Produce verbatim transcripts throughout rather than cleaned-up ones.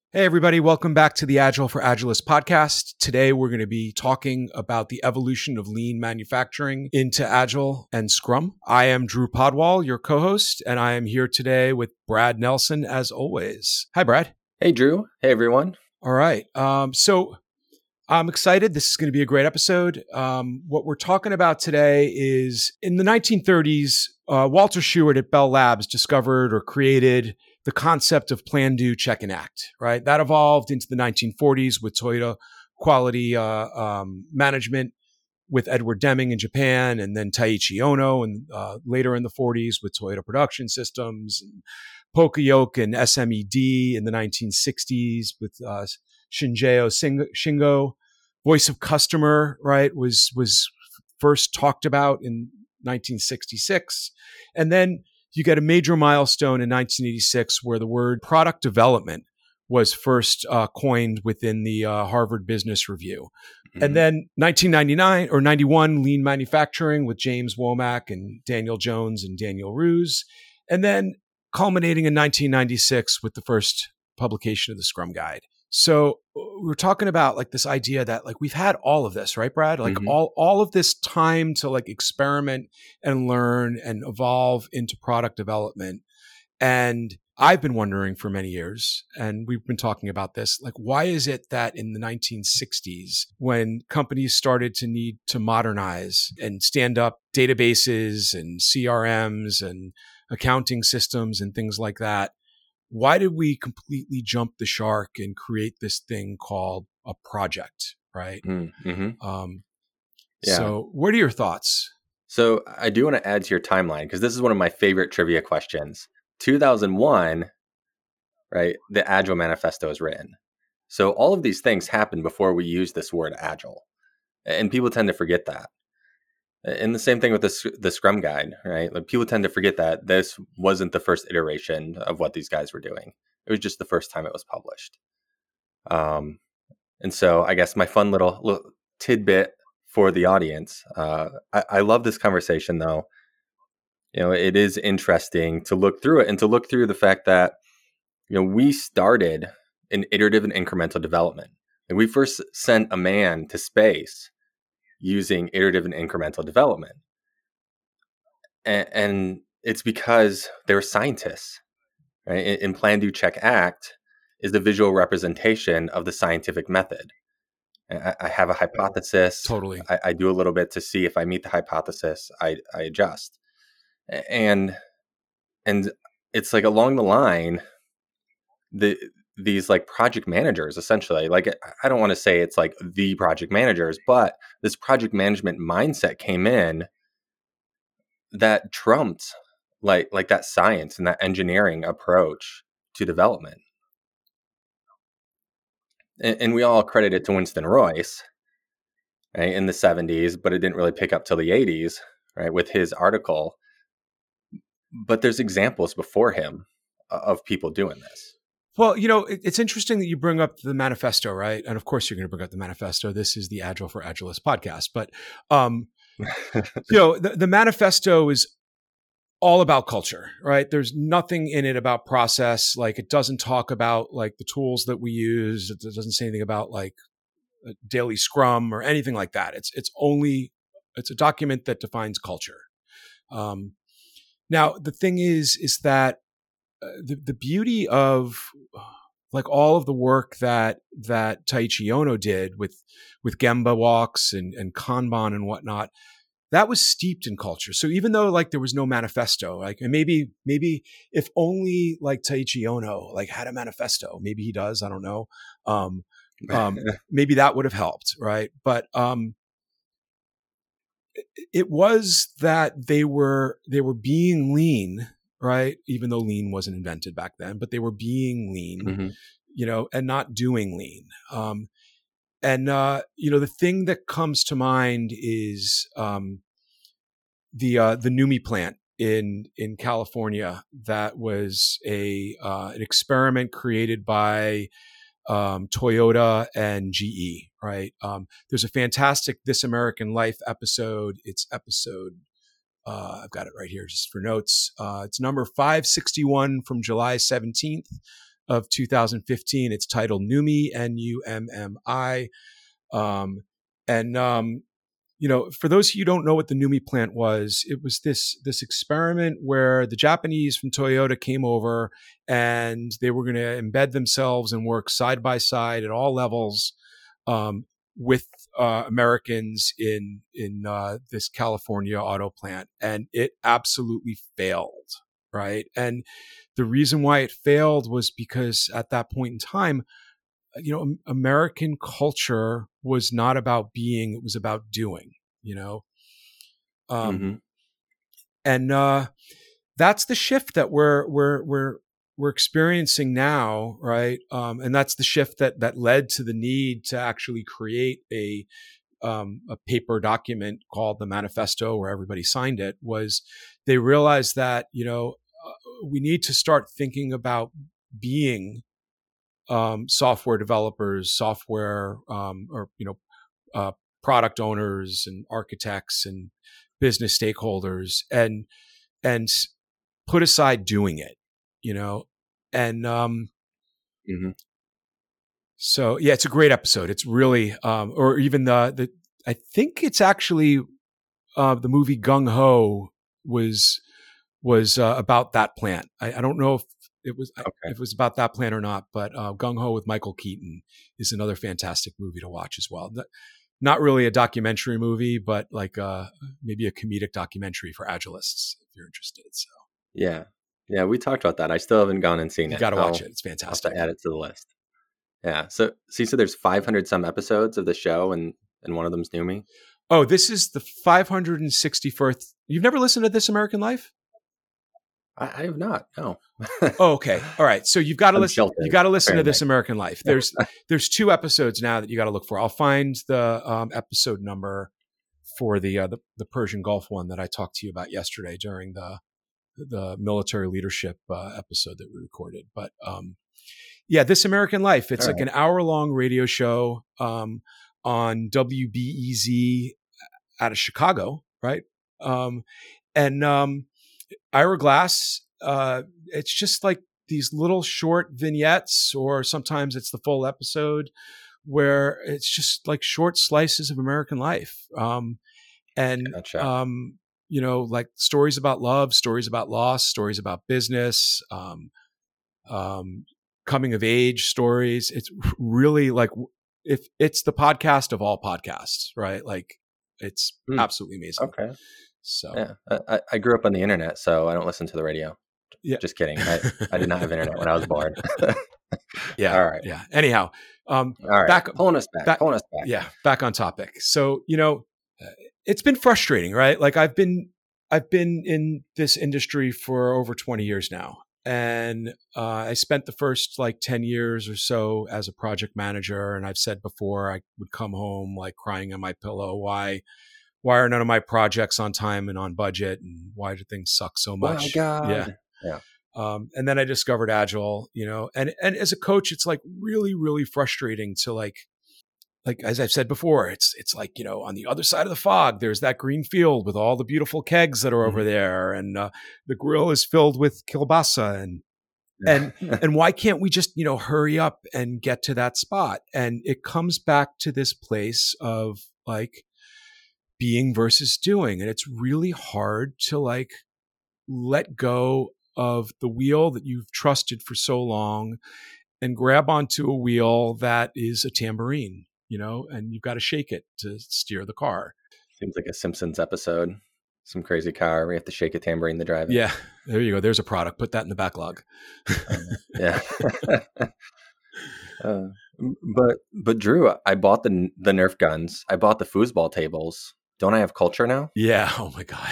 Hey, everybody. Welcome back to the Agile for Agilists podcast. Today, we're going to be talking about the evolution of lean manufacturing into Agile and Scrum. I am Drew Podwall, your co-host, and I am here today with Brad Nelson, as always. Hi, Brad. Hey, Drew. Hey, everyone. All right. Um, so I'm excited. This is going to be a great episode. Um, what we're talking about today is in the nineteen thirties, uh, Walter Sheward at Bell Labs discovered or created the concept of plan, do, check, and act, right? That evolved into the nineteen forties with Toyota quality uh, um, management with Edward Deming in Japan, and then Taiichi Ohno, and uh, later in the forties with Toyota Production Systems, and Poka-yoke and S M E D in the nineteen sixties with uh, Shinjeo Shingo. Voice of customer, right, was was first talked about in nineteen sixty-six, and then you get a major milestone in nineteen eighty-six where the word product development was first uh, coined within the uh, Harvard Business Review. Mm-hmm. And then nineteen ninety-nine or ninety-one, lean manufacturing with James Womack and Daniel Jones and Daniel Ruse. And then culminating in nineteen ninety-six with the first publication of the Scrum Guide. So we're talking about like this idea that like we've had all of this, right, Brad? Like mm-hmm. all, all of this time to like experiment and learn and evolve into product development. And I've been wondering for many years, and we've been talking about this, like, why is it that in the nineteen sixties, when companies started to need to modernize and stand up databases and C R Ms and accounting systems and things like that, why did we completely jump the shark and create this thing called a project, right? Mm-hmm. Um, yeah. So what are your thoughts? So I do want to add to your timeline, because this is one of my favorite trivia questions. two thousand one, right, the Agile Manifesto is written. So all of these things happened before we used this word Agile. And people tend to forget that. And the same thing with the, the Scrum Guide, right? Like people tend to forget that this wasn't the first iteration of what these guys were doing. It was just the first time it was published. Um, and so I guess my fun little, little tidbit for the audience. Uh, I, I love this conversation, though. You know, it is interesting to look through it and to look through the fact that, you know, we started in iterative and incremental development. And we first sent a man to space using iterative and incremental development. And, and it's because they were scientists, right? In, in Plan, Do, Check, Act is the visual representation of the scientific method. I, I have a hypothesis. Totally. I, I do a little bit to see if I meet the hypothesis, I, I adjust. And, and it's like along the line, the, these like project managers, essentially, like, I don't want to say it's like the project managers, but this project management mindset came in that trumped like, like that science and that engineering approach to development. And, and we all credit it to Winston Royce, right, in the seventies, but it didn't really pick up till the eighties, right, with his article. But there's examples before him of people doing this. Well, you know, it, it's interesting that you bring up the manifesto, right? And of course, you're going to bring up the manifesto. This is the Agile for Agilists podcast. But, um, you know, the, the manifesto is all about culture, right? There's nothing in it about process. Like it doesn't talk about like the tools that we use. It doesn't say anything about like a daily Scrum or anything like that. It's it's only, it's a document that defines culture. Um, now, the thing is, is that Uh, the, the beauty of like all of the work that that Taiichi Ohno did with with Gemba walks and, and Kanban and whatnot, that was steeped in culture. So even though like there was no manifesto, like and maybe maybe if only like Taiichi Ohno like had a manifesto, maybe he does, I don't know. Um, um, maybe that would have helped, right? But um, it, it was that they were they were being lean. Right? Even though lean wasn't invented back then, but they were being lean, mm-hmm. you know, and not doing lean. Um, and, uh, you know, the thing that comes to mind is um, the uh, the NUMMI plant in in California that was a uh, an experiment created by um, Toyota and G E, right? Um, there's a fantastic This American Life episode. It's episode Uh, I've got it right here just for notes. Uh, it's number five sixty-one from July seventeenth. of two thousand fifteen. It's titled Nummi, N U M M I. Um, and, um, you know, for those of you who don't know what the Nummi plant was, it was this this experiment where the Japanese from Toyota came over and they were going to embed themselves and work side by side at all levels um, with uh, Americans in in uh, this California auto plant, and it absolutely failed, right? And the reason why it failed was because at that point in time, you know, American culture was not about being, it was about doing, you know? Um, Mm-hmm. and, uh, that's the shift that we're, we're, we're, we're experiencing now. Right. Um, and that's the shift that, that led to the need to actually create a, um, a paper document called the Manifesto, where everybody signed it. Was they realized that, you know, uh, we need to start thinking about being Um, software developers, software, um, or, you know, uh, product owners and architects and business stakeholders, and, and put aside doing it, you know? And, um, Mm-hmm. so yeah, it's a great episode. It's really, um, or even the, the, I think it's actually, uh, the movie Gung Ho was, was, uh, about that plant. I, I don't know if, It was Okay. if it was about that plan or not, but uh, Gung Ho with Michael Keaton is another fantastic movie to watch as well. Not, not really a documentary movie, but like uh, maybe a comedic documentary for agilists if you're interested. So Yeah. Yeah. We talked about that. I still haven't gone and seen you it. got to watch I'll, it. It's I'll have fantastic. to add it to the list. Yeah. So, see, so there's five hundred some episodes of the show, and, and one of them's Nummi. Oh, this is the five hundred sixty-first. You've never listened to This American Life? I, I have not. No. Oh, okay. All right. So you've got to I'm listen. sheltered, You got to listen to apparently. This American Life. There's there's two episodes now that you got to look for. I'll find the um, episode number for the, uh, the the Persian Gulf one that I talked to you about yesterday during the the military leadership uh, episode that we recorded. But um, yeah, This American Life. It's All like an hour long radio show um, on W B E Z out of Chicago, right? Um, and um, Ira Glass. Uh, it's just like these little short vignettes, or sometimes it's the full episode, where it's just like short slices of American life. Um, and, Gotcha. um, you know, like stories about love, stories about loss, stories about business, um, um, coming of age stories. It's really like, if it's the podcast of all podcasts, right? Like it's Hmm. absolutely amazing. Okay. So Yeah. I, I grew up on the internet, so I don't listen to the radio. Yeah. Just kidding. I, I did not have internet when I was born. yeah. All right. Yeah. Anyhow, um, All right. back, Pulling us back. back- Pulling us back. yeah, back on topic. So, you know, uh, it's been frustrating, right? Like I've been, I've been in this industry for over twenty years now. And uh, I spent the first like ten years or so as a project manager. And I've said before, I would come home like crying on my pillow. Why, why are none of my projects on time and on budget? And why do things suck so much? My God. Yeah. Yeah. Um, and then I discovered Agile, you know, and, and as a coach, it's like really, really frustrating to like, like, as I've said before, it's, it's like, you know, on the other side of the fog, there's that green field with all the beautiful kegs that are over Mm-hmm. there. And, uh, the grill is filled with kielbasa and, and, and why can't we just, you know, hurry up and get to that spot? And it comes back to this place of like being versus doing. And it's really hard to like let go of the wheel that you've trusted for so long and grab onto a wheel that is a tambourine, you know, and you've got to shake it to steer the car. Seems like a Simpsons episode. Some crazy car. We have to shake a tambourine to drive it. Yeah. There you go. There's a product. Put that in the backlog. Yeah. uh, but, but Drew, I bought the, the Nerf guns. I bought the foosball tables. Don't I have culture now? Yeah. Oh my God.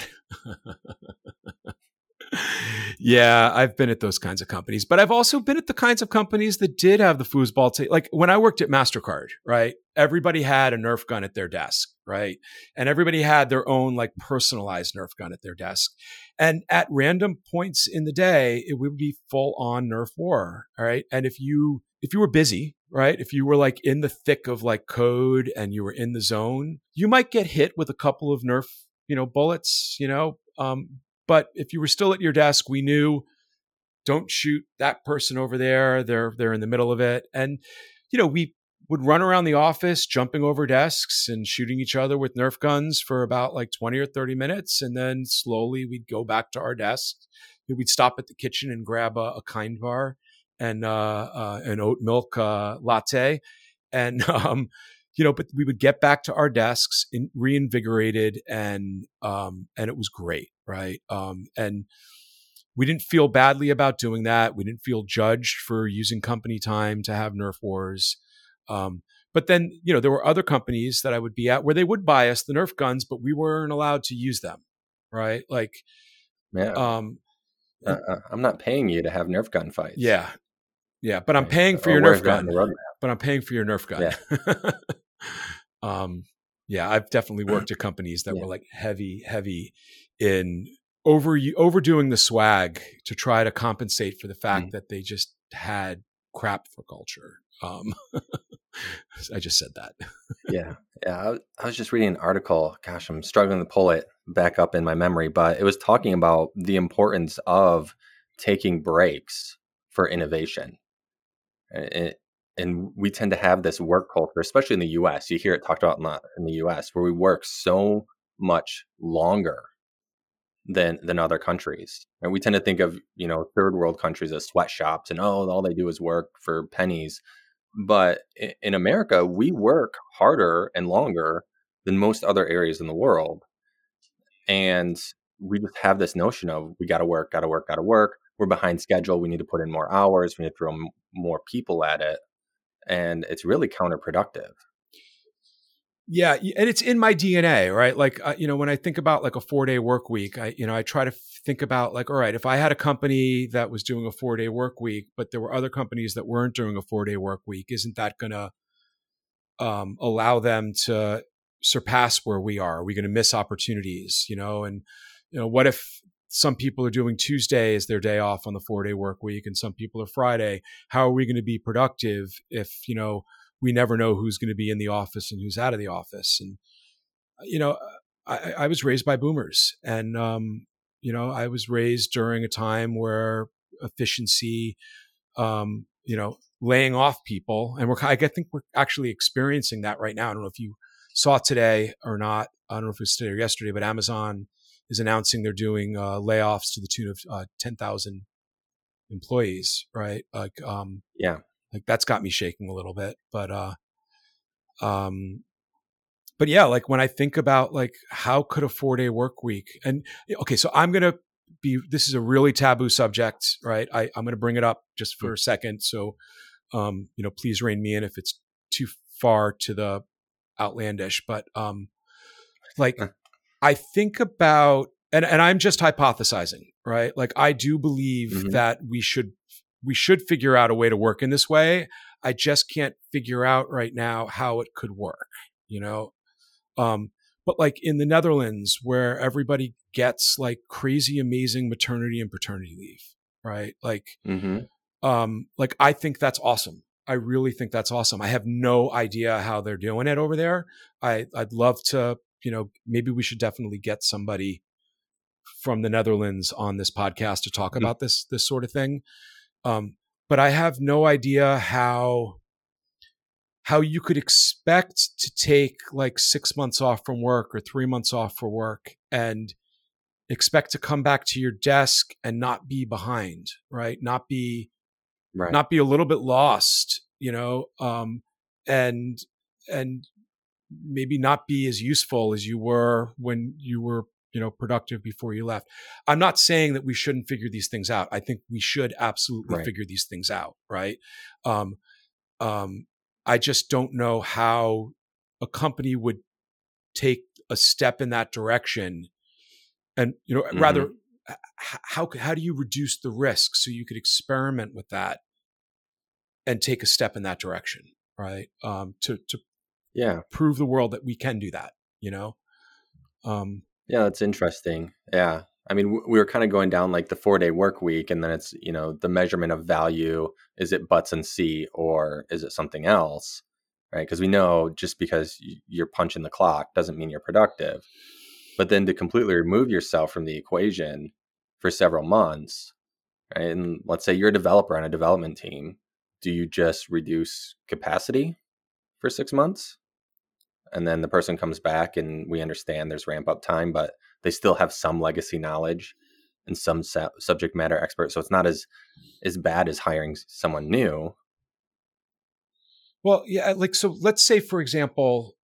Yeah, I've been at those kinds of companies, but I've also been at the kinds of companies that did have the foosball table. Like when I worked at MasterCard, right? Everybody had a Nerf gun at their desk, right? And everybody had their own like personalized Nerf gun at their desk. And at random points in the day, it would be full on Nerf war, all right? And if you if you were busy, right? If you were like in the thick of like code and you were in the zone, you might get hit with a couple of Nerf, you know, bullets, you know, um, but if you were still at your desk, we knew don't shoot that person over there. They're they're in the middle of it. And, you know, we would run around the office, jumping over desks and shooting each other with Nerf guns for about like twenty or thirty minutes. And then slowly we'd go back to our desks. We'd stop at the kitchen and grab a, a Kind Bar and uh, uh, an oat milk uh, latte. And, um, you know, but we would get back to our desks in, reinvigorated, and um, and it was great, right? Um, and we didn't feel badly about doing that. We didn't feel judged for using company time to have Nerf wars. Um, but then, you know, there were other companies that I would be at where they would buy us the Nerf guns, but we weren't allowed to use them, right? Like, yeah, um, uh, uh, I'm not paying you to have Nerf gun fights. Yeah, yeah, but I'm Right. paying for Or your where's Nerf that in gun. the roadmap? But I'm paying for your Nerf gun. Yeah. um, yeah, I've definitely worked at companies that Yeah. were like heavy, heavy in over overdoing the swag to try to compensate for the fact Mhm. that they just had crap for culture. Um, I just said that. Yeah. Yeah. I, was- I was just reading an article. Gosh, I'm struggling to pull it back up in my memory, but it was talking about the importance of taking breaks for innovation. And, and we tend to have this work culture, especially in the U S. You hear it talked about in the, in the U S, where we work so much longer than than other countries. And we tend to think of, you know, third world countries as sweatshops and, oh, all they do is work for pennies. But i- in America, we work harder and longer than most other areas in the world. And we just have this notion of we got to work, got to work, got to work. We're behind schedule. We need to put in more hours. We need to throw m- more people at it. And it's really counterproductive. Yeah, y- and it's in my D N A, right? Like, uh, you know, when I think about like a four day work week, I, you know, I try to f- think about like, all right, if I had a company that was doing a four day work week, but there were other companies that weren't doing a four day work week, isn't that going to um, allow them to surpass where we are? Are we going to miss opportunities? You know, and you know, what if some people are doing Tuesday as their day off on the four day work week, and some people are Friday? How are we going to be productive if you know we never know who's going to be in the office and who's out of the office? And you know, I, I was raised by boomers, and um, you know, I was raised during a time where efficiency, um, you know, laying off people, and we're I think we're actually experiencing that right now. I don't know if you saw today or not. I don't know if it was today or yesterday, but Amazon is announcing they're doing uh, layoffs to the tune of uh, ten thousand employees. Right, like um, Yeah. like that's got me shaking a little bit, but uh, um, but yeah, like when I think about like how could a four day work week, and okay, so I'm gonna be this is a really taboo subject, right? I, I'm gonna bring it up just for a second. So um, you know, please rein me in if it's too far to the outlandish. But um like Huh. I think about and, and I'm just hypothesizing, right? Like I do believe Mhm. that we should we should figure out a way to work in this way. I just can't figure out right now how it could work, you know? Um, but like in the Netherlands, where everybody gets like crazy, amazing maternity and paternity leave, right? Like, Mhm. um, like I think that's awesome. I really think that's awesome. I have no idea how they're doing it over there. I, I'd love to, you know, maybe we should definitely get somebody from the Netherlands on this podcast to talk Mhm. about this, this sort of thing. Um, but I have no idea how, how you could expect to take like six months off from work or three months off for work and expect to come back to your desk and not be behind, right? Not be, Right. not be a little bit lost, you know, um, and, and maybe not be as useful as you were when you were, you know, productive before you left. I'm not saying that we shouldn't figure these things out. I think we should absolutely Right. figure these things out. Right. Um, um, I just don't know how a company would take a step in that direction. And, you know, Mhm. rather, h- how, how do you reduce the risk so you could experiment with that and take a step in that direction, right? Um, to, to Yeah. prove the world that we can do that, you know? Um, Yeah, that's interesting. Yeah. I mean, w- we were kind of going down like the four day work week, and then it's, you know, the measurement of value. Is it butts and C or is it something else? Right. Because we know just because y- you're punching the clock doesn't mean you're productive. But then to completely remove yourself from the equation for several months, right? And let's say you're a developer on a development team. Do you just reduce capacity for six months? And then the person comes back and we understand there's ramp up time, but they still have some legacy knowledge and some su- subject matter expert. So it's not as, as bad as hiring someone new. Well, yeah, like, so let's say, for example,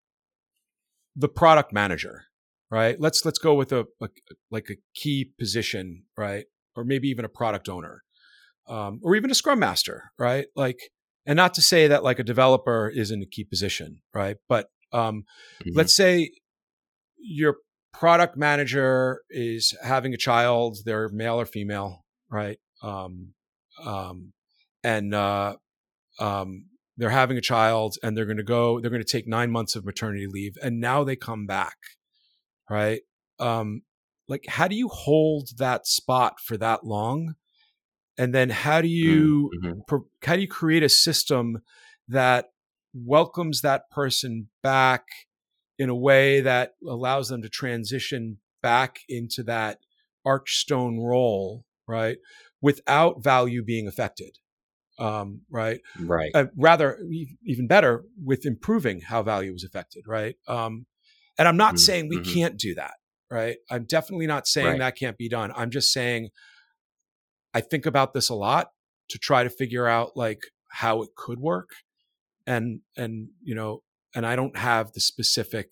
the product manager, right? Let's, let's go with a, a like a key position, right? Or maybe even a product owner, um, or even a scrum master, right? Like, and not to say that like a developer isn't a key position, right? But um, mm-hmm. let's say your product manager is having a child, they're male or female, right? Um, um, and uh, um, they're having a child and they're going to go, they're going to take nine months of maternity leave. And now they come back, right? Um, like, how do you hold that spot for that long? And then how do you, mm-hmm. pro- how do you create a system that welcomes that person back in a way that allows them to transition back into that archstone role, right? Without value being affected. Um, right. Right. Uh, rather, even better, with improving how value is affected. Right. Um, and I'm not mm-hmm. saying we mm-hmm. can't do that. Right. I'm definitely not saying right. that can't be done. I'm just saying I think about this a lot to try to figure out like how it could work. And, and, you know, and I don't have the specific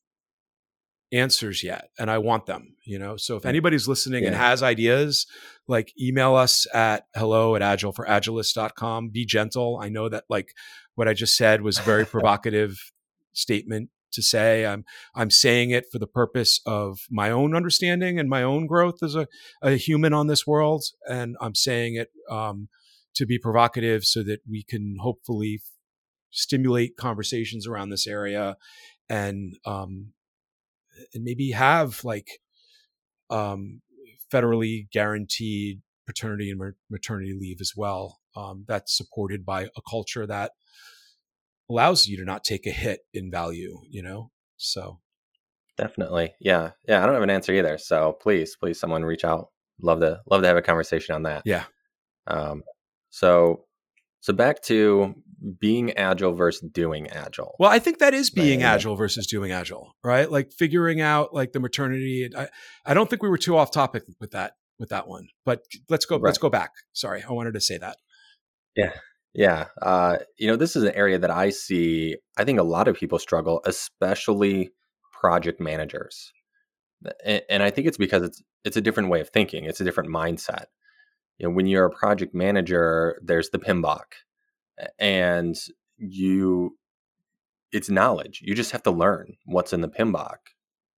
answers yet, and I want them, you know? So if anybody's listening yeah. and has ideas, like email us at hello at agile for agilist dot com. Be gentle. I know that like what I just said was a very provocative statement to say. I'm, I'm saying it for the purpose of my own understanding and my own growth as a, a human on this world. And I'm saying it um, to be provocative so that we can hopefully stimulate conversations around this area and, um, and maybe have like um, federally guaranteed paternity and maternity leave as well. Um, that's supported by a culture that allows you to not take a hit in value, you know? So. Definitely. Yeah. Yeah. I don't have an answer either. So please, please someone reach out. Love to, love to have a conversation on that. Yeah. Um, so, so back to being agile versus doing agile. Well, I think that is being right. agile versus doing agile, right? Like figuring out like the maternity. I, I don't think we were too off topic with that, with that one, but let's go, right. let's go back. Sorry. I wanted to say that. Yeah. Yeah. Uh, you know, this is an area that I see, I think a lot of people struggle, especially project managers. And, and I think it's because it's, it's a different way of thinking. It's a different mindset. You know, when you're a project manager, there's the P M B O K and you, it's knowledge. You just have to learn what's in the P M B O K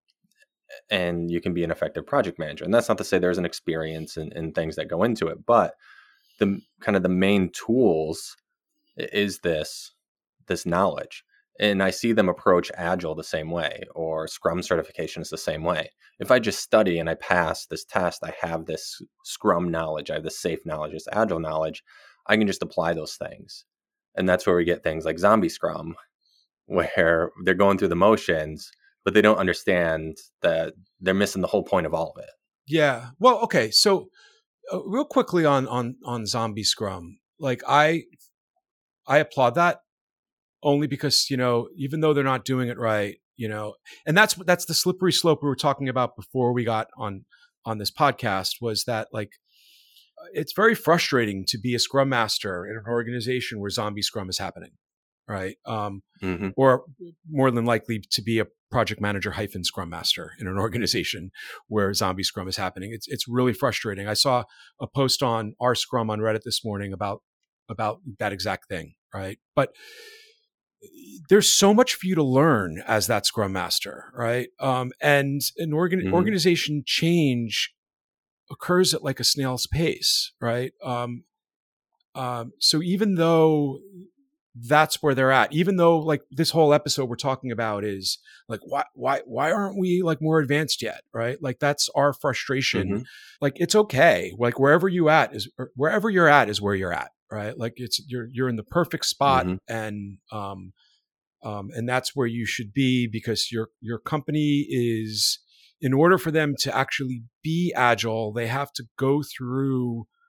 and you can be an effective project manager. And that's not to say there's an experience and, and things that go into it, but the kind of the main tools is this, this knowledge. And I see them approach Agile the same way, or Scrum certification is the same way. If I just study and I pass this test, I have this Scrum knowledge, I have this safe knowledge, this Agile knowledge, I can just apply those things. And that's where we get things like Zombie Scrum, where they're going through the motions, but they don't understand that they're missing the whole point of all of it. Yeah. Well, okay. So uh, real quickly on, on, on Zombie Scrum, like I, I applaud that. Only because, you know, even though they're not doing it right, you know, and that's that's the slippery slope we were talking about before we got on on this podcast, was that like it's very frustrating to be a Scrum Master in an organization where Zombie Scrum is happening, right? Um, mm-hmm. Or more than likely to be a project manager hyphen Scrum Master in an organization where Zombie Scrum is happening. It's it's really frustrating. I saw a post on our Scrum on Reddit this morning about about that exact thing, right? But there's so much for you to learn as that Scrum Master, right? Um, and an organ- mm-hmm. organization change occurs at like a snail's pace, right? Um, um, so even though that's where they're at, even though like this whole episode we're talking about is like, why, why, why aren't we like more advanced yet, right? Like that's our frustration. Mm-hmm. Like it's okay. Like wherever you at is wherever you're at is where you're at. Right. Like it's, you're, you're in the perfect spot mm-hmm. and, um, um, and that's where you should be, because your, your company is, in order for them to actually be agile, they have to go through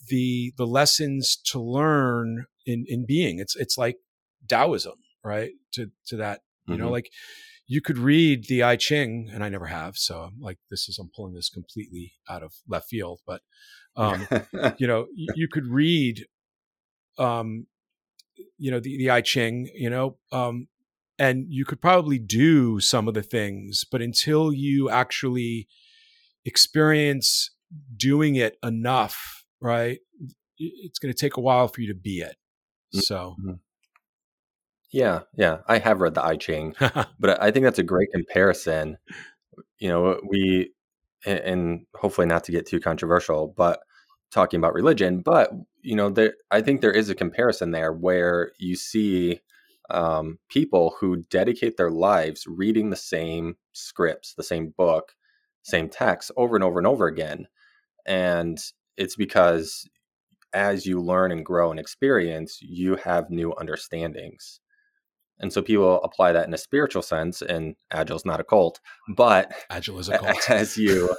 the the lessons to learn in in being. It's it's like Taoism, right? To to that, you mm-hmm. know, like you could read the I Ching, and I never have, so I'm like this is I'm pulling this completely out of left field, but um, you know, you, you could read, um, you know, the the I Ching, you know, um, and you could probably do some of the things, but until you actually experience doing it enough, right? It's going to take a while for you to be it. So, mm-hmm. yeah, yeah, I have read the I Ching, but I think that's a great comparison. You know, we, and hopefully not to get too controversial, but talking about religion, but you know, there, I think there is a comparison there where you see um, people who dedicate their lives reading the same scripts, the same book, same text over and over and over again. And it's because as you learn and grow and experience, you have new understandings. And so people apply that in a spiritual sense, and Agile's not a cult, but Agile is a cult. as you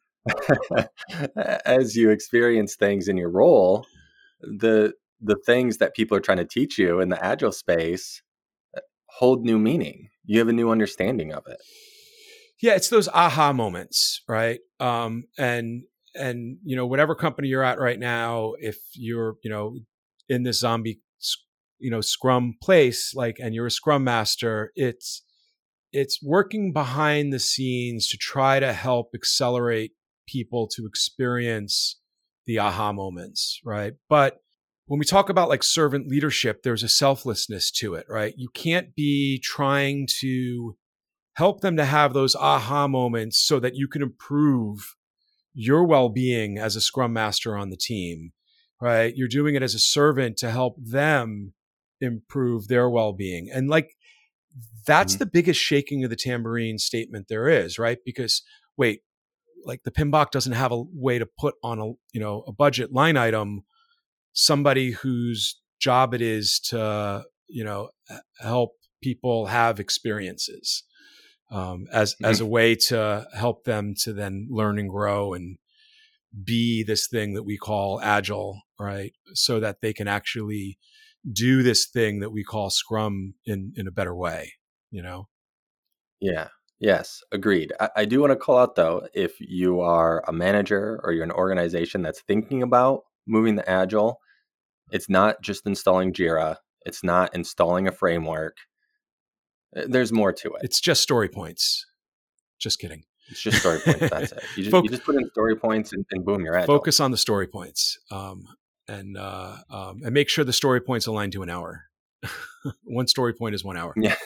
as you experience things in your role, the the things that people are trying to teach you in the Agile space hold new meaning. You have a new understanding of it. Yeah, it's those aha moments, right? Um, and and you know, whatever company you're at right now, if you're you know in this zombie you know Scrum place, like, and you're a Scrum master, it's it's working behind the scenes to try to help accelerate people to experience the aha moments, right? But when we talk about like servant leadership, there's a selflessness to it, right? You can't be trying to help them to have those aha moments so that you can improve your well-being as a Scrum master on the team, right? You're doing it as a servant to help them improve their well-being. And like, that's mm-hmm. the biggest shaking of the tambourine statement there is, right? Because wait, like the P M B O K doesn't have a way to put on a, you know, a budget line item, somebody whose job it is to, you know, help people have experiences. Um, as mm-hmm. as a way to help them to then learn and grow and be this thing that we call Agile, right? So that they can actually do this thing that we call Scrum in in a better way, you know? Yeah. Yes. Agreed. I, I do want to call out though, if you are a manager or you're an organization that's thinking about moving to Agile, it's not just installing Jira. It's not installing a framework. There's more to it. It's just story points. Just kidding. It's just story points. That's it. You just, Foc- you just put in story points and, and boom, you're at Focus on the story points, um, and uh, um, and make sure the story points align to an hour. One story point is one hour. Yeah,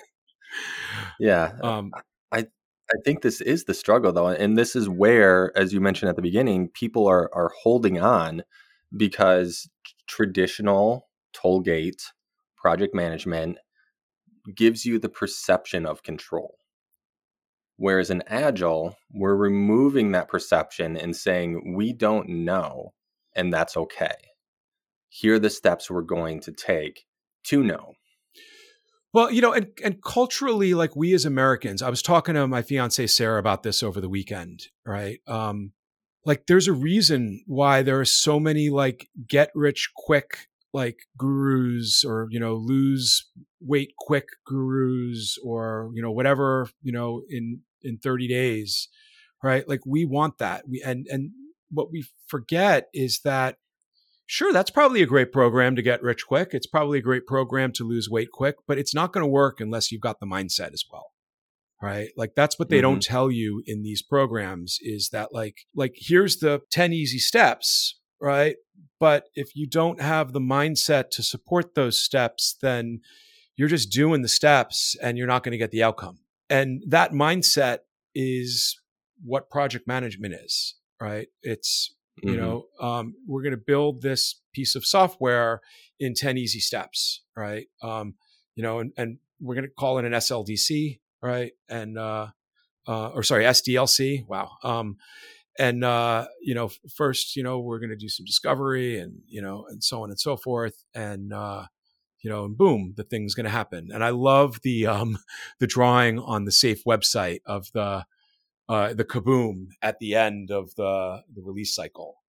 yeah. Um, I I think this is the struggle though, and this is where, as you mentioned at the beginning, people are are holding on because traditional toll gate project management gives you the perception of control. Whereas in Agile, we're removing that perception and saying, we don't know, and that's okay. Here are the steps we're going to take to know. Well, you know, and, and culturally, like we as Americans, I was talking to my fiance, Sarah, about this over the weekend, right? Um, like there's a reason why there are so many like get rich quick like gurus, or, you know, lose weight quick gurus, or, you know, whatever, you know, in, in thirty days, right? Like we want that. We, and, and what we forget is that, sure, that's probably a great program to get rich quick. It's probably a great program to lose weight quick, but it's not going to work unless you've got the mindset as well. Right? Like that's what they mm-hmm. don't tell you in these programs, is that like, like here's the ten easy steps, right? But if you don't have the mindset to support those steps, then you're just doing the steps and you're not going to get the outcome. And that mindset is what project management is, right? It's, you mm-hmm. know, um, we're going to build this piece of software in ten easy steps, right? Um, you know, and, and we're going to call it an S L D C, right? And, uh, uh, or sorry, S D L C. Wow. Um, and, uh, you know, first, you know, we're going to do some discovery and, you know, and so on and so forth. And, uh, you know, and boom, the thing's going to happen. And I love the, um, the drawing on the SAFe website of the, uh, the kaboom at the end of the, the release cycle,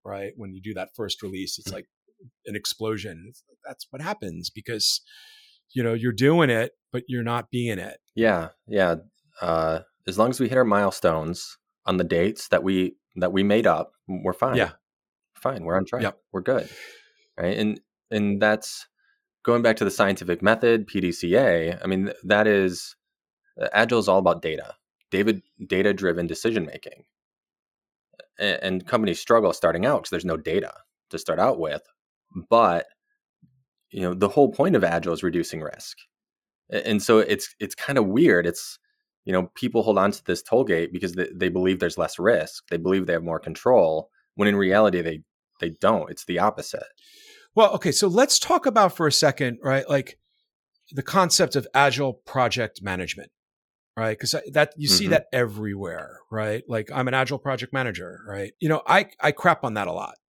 right? When you do that first release, it's like an explosion. It's, that's what happens because, you know, you're doing it, but you're not being it. Yeah. Yeah. Uh, as long as we hit our milestones on the dates that we, that we made up, we're fine. Yeah. Fine. We're on track. Yep. We're good. Right. And, and that's going back to the scientific method, P D C A. I mean, that is, Agile is all about data, David, data-driven decision-making. And, and companies struggle starting out because there's no data to start out with. But, you know, the whole point of Agile is reducing risk. And so it's it's kind of weird. It's, you know, people hold on to this toll gate because they, they believe there's less risk. They believe they have more control, when in reality, they they don't. It's the opposite. Well, okay, so let's talk about for a second, right? Like the concept of Agile project management, right? Because that you see mm-hmm. that everywhere, right? Like I'm an Agile project manager, right? You know, I I crap on that a lot.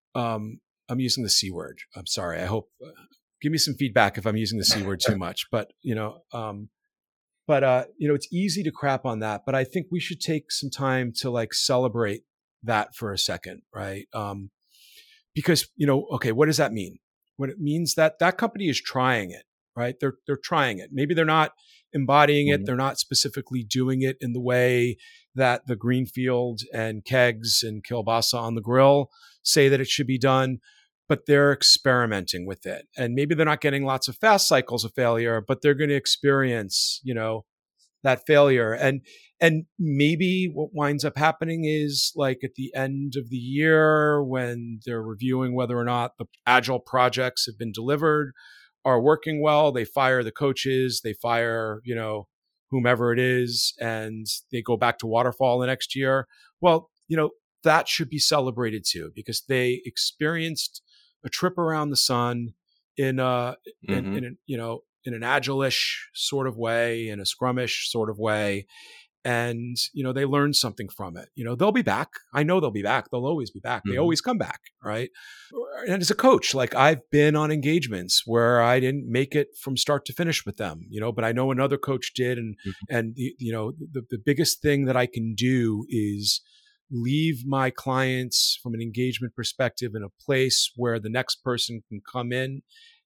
Um, I'm using the C word. I'm sorry. I hope. Uh, give me some feedback if I'm using the C word too much. But you know, um, but uh, you know, it's easy to crap on that. But I think we should take some time to like celebrate that for a second, right? Um, because you know, okay, what does that mean? What it means that that company is trying it, right? They're they're trying it. Maybe they're not embodying it. Mm-hmm. They're not specifically doing it in the way that the Greenfield and Kegs and Kielbasa on the Grill say that it should be done. But they're experimenting with it. And maybe they're not getting lots of fast cycles of failure, but they're going to experience, you know, that failure. And, and maybe what winds up happening is like at the end of the year when they're reviewing whether or not the Agile projects have been delivered, are working well, they fire the coaches, they fire, you know, whomever it is, and they go back to waterfall the next year. Well, you know, that should be celebrated too, because they experienced a trip around the sun in a, mm-hmm. in, in a, you know, in an Agile-ish sort of way, in a Scrum-ish sort of way. And, you know, they learned something from it. You know, they'll be back. I know they'll be back. They'll always be back. Mm-hmm. They always come back, right? And as a coach, like I've been on engagements where I didn't make it from start to finish with them, you know, but I know another coach did. And, mm-hmm. and you know, the, the biggest thing that I can do is leave my clients from an engagement perspective in a place where the next person can come in,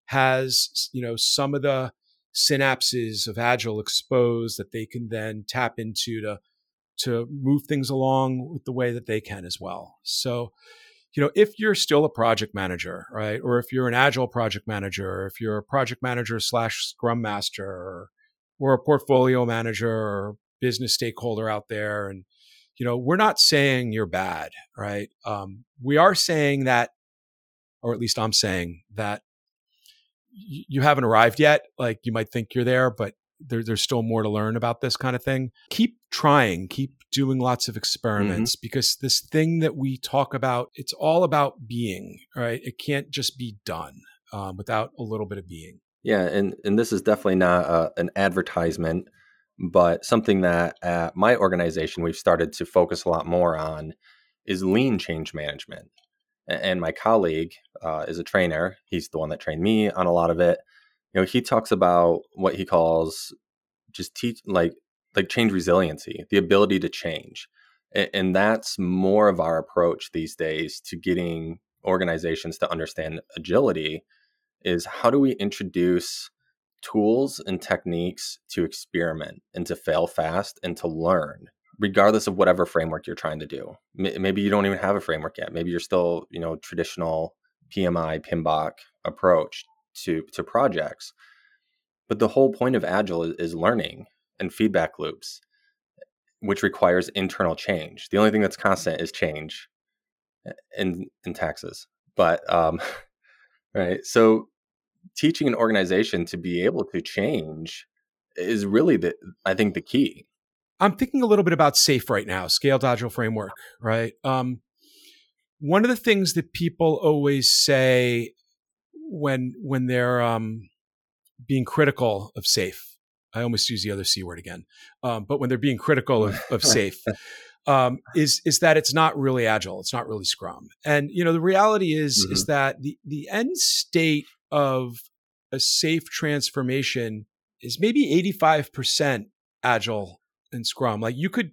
has, you know, some of the synapses of Agile exposed that they can then tap into to, to move things along with the way that they can as well. So, you know, if you're still a project manager, right? Or if you're an Agile project manager, or if you're a project manager slash Scrum master, or, or a portfolio manager or business stakeholder out there, and you know, we're not saying you're bad, right? Um, we are saying that, or at least I'm saying that y- you haven't arrived yet. Like you might think you're there, but there, there's still more to learn about this kind of thing. Keep trying, keep doing lots of experiments, mm-hmm. because this thing that we talk about, it's all about being, right? It can't just be done um, without a little bit of being. Yeah, and, and this is definitely not uh, an advertisement, but something that at my organization we've started to focus a lot more on is lean change management. And my colleague uh, is a trainer. He's the one that trained me on a lot of it. You know, he talks about what he calls just teach like like change resiliency, the ability to change. And, and that's more of our approach these days to getting organizations to understand agility is how do we introduce tools and techniques to experiment and to fail fast and to learn, regardless of whatever framework you're trying to do. M- maybe you don't even have a framework yet. Maybe you're still, you know, traditional P M I, P M B O K approach to, to projects. But the whole point of Agile is, is learning and feedback loops, which requires internal change. The only thing that's constant is change in, in taxes. But, um, right. So teaching an organization to be able to change is really the, I think, the key. I'm thinking a little bit about SAFe right now, Scaled Agile Framework, right? Um, one of the things that people always say when when they're um, being critical of SAFe, I almost use the other C word again, um, but when they're being critical of, of SAFe, um, is is that it's not really Agile, it's not really Scrum. And you know, the reality is mm-hmm. is that the the end state of a SAFe transformation is maybe eighty-five percent Agile and Scrum. Like you could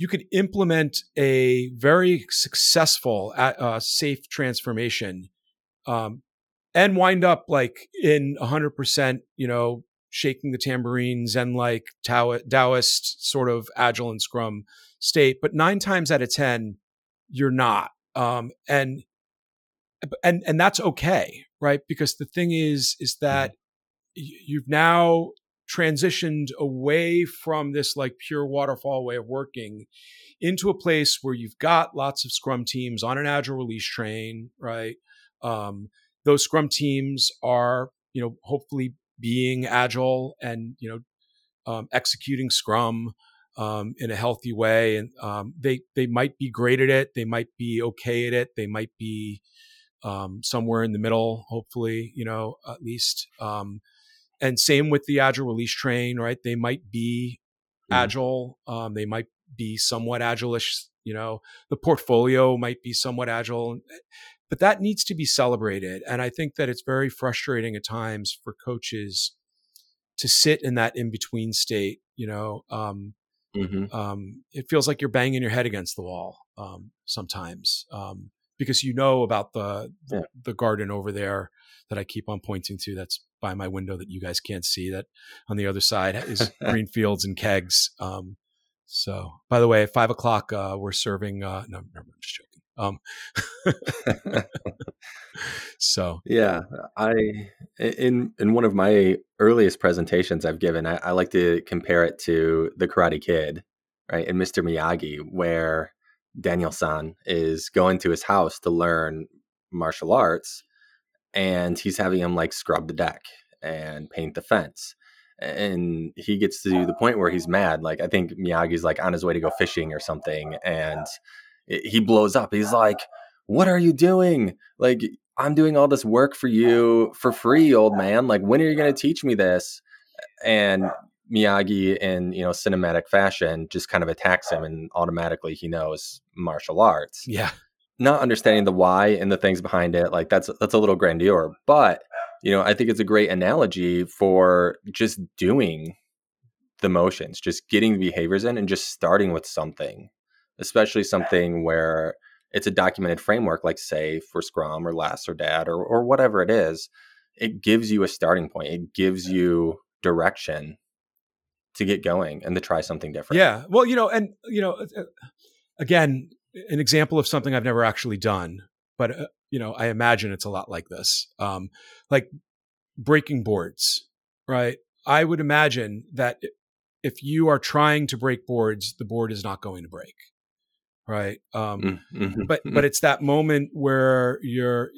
you could implement a very successful, uh, safe transformation, um, and wind up like in a hundred percent, you know, shaking the tambourine, Zen like Taoist sort of agile and Scrum state. But nine times out of ten, you're not, um, and and and that's okay, right? Because the thing is, is that you've now transitioned away from this like pure waterfall way of working into a place where you've got lots of Scrum teams on an agile release train, right? Um, those Scrum teams are, you know, hopefully being agile and, you know, um, executing Scrum um, in a healthy way. And um, they, they might be great at it. They might be okay at it. They might be um, somewhere in the middle, hopefully, you know, at least. Um, and same with the agile release train, right? They might be mm-hmm. agile. Um, they might be somewhat agile-ish, you know, the portfolio might be somewhat agile, but that needs to be celebrated. And I think that it's very frustrating at times for coaches to sit in that in-between state, you know, um, mm-hmm. um, it feels like you're banging your head against the wall um, sometimes um, because you know about the, the, yeah. the garden over there that I keep on pointing to that's by my window that you guys can't see, that on the other side is green fields and kegs. Um, so by the way, at five o'clock, uh, we're serving, uh, no, no, I'm just joking. Um, so, yeah, I, in, in one of my earliest presentations I've given, I, I like to compare it to the Karate Kid, right? And Mister Miyagi, where Daniel-san is going to his house to learn martial arts, and he's having him like scrub the deck and paint the fence. And he gets to the point where he's mad. Like, I think Miyagi's like on his way to go fishing or something. And it, he blows up. He's like, what are you doing? Like, I'm doing all this work for you for free, old man. Like, when are you going to teach me this? And Miyagi, in, you know, cinematic fashion, just kind of attacks him, and automatically he knows martial arts. Yeah. Not understanding the why and the things behind it, like that's that's a little grandeur. But, you know, I think it's a great analogy for just doing the motions, just getting the behaviors in and just starting with something, especially something where it's a documented framework, like say for Scrum or Last or Dad or or whatever it is. It gives you a starting point. It gives you direction to get going and to try something different. Yeah. Well, you know, and, you know, again, an example of something I've never actually done, but, uh, you know, I imagine it's a lot like this, um, like breaking boards, right? I would imagine that if you are trying to break boards, the board is not going to break, right? Um, mm-hmm. But but it's that moment where you're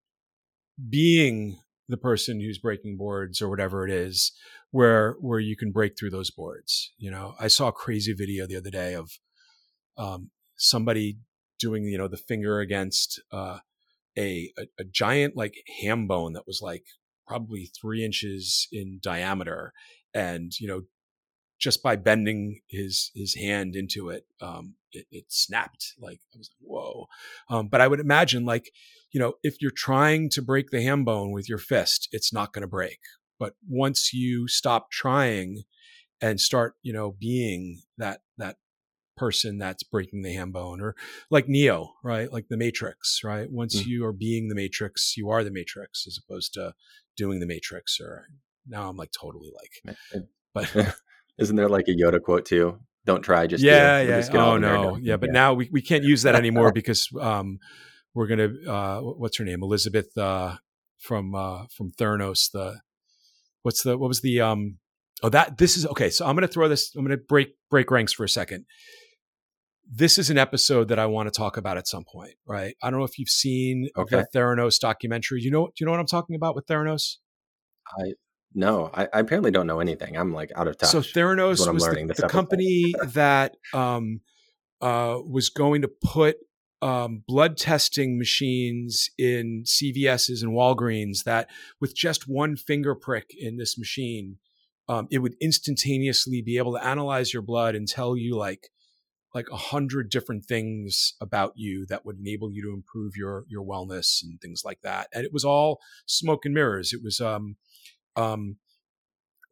being the person who's breaking boards or whatever it is, where where you can break through those boards. You know, I saw a crazy video the other day of um, somebody doing, you know, the finger against uh, a, a a giant like ham bone that was like probably three inches in diameter, and you know, just by bending his his hand into it, um, it, it snapped. Like I was like, whoa! Um, but I would imagine, like, you know, if you're trying to break the ham bone with your fist, it's not going to break. But once you stop trying and start, you know, being that that person that's breaking the ham bone, or like Neo, right? Like the Matrix, right? Once mm. you are being the Matrix, you are the Matrix, as opposed to doing the Matrix. Or now I'm like totally like, but. Isn't there like a Yoda quote too? Don't try, just yeah, do. yeah. Just oh no, yeah. But yeah. now we, we can't use that anymore because um, we're gonna uh, what's her name, Elizabeth uh, from uh, from Theranos. The what's the what was the um oh that this is okay. So I'm gonna throw this. I'm gonna break break ranks for a second. This is an episode that I want to talk about at some point, right? I don't know if you've seen okay. the Theranos documentary. You know, do you know what I'm talking about with Theranos? I. No, I, I apparently don't know anything. I'm like out of touch. So Theranos was the, the company that um, uh, was going to put um, blood testing machines in C V S's and Walgreens that with just one finger prick in this machine, um, it would instantaneously be able to analyze your blood and tell you like like a hundred different things about you that would enable you to improve your your wellness and things like that. And it was all smoke and mirrors. It was um, Um,